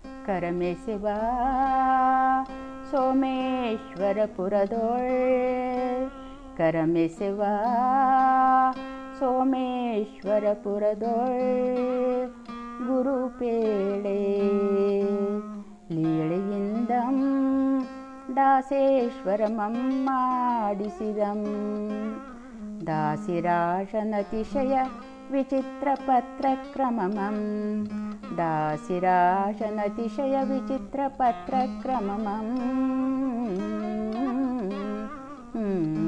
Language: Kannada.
ಕರಮೆಸೆವ ಸೋಮೇಶ್ವರಪುರದೊಳ್ ಕರಮೆಸೆವ ಸೋಮೇಶ್ವರಪುರದೊಳ್ ಗುರುಪೇಳೆ ಲೀಳೆಯಿಂದಂ ದಾಸೇಶ್ವರಮಮ್ಮಾಡಿಸಿದಂ ದಾಸಿರಾಶನತಿಶಯ ವಿಚಿತ್ರಪತ್ರಕ್ರಮಮಂ ದಾಸಿರಾಶನತಿಶಯ ವಿಚಿತ್ರಪತ್ರಕ್ರಮಮಂ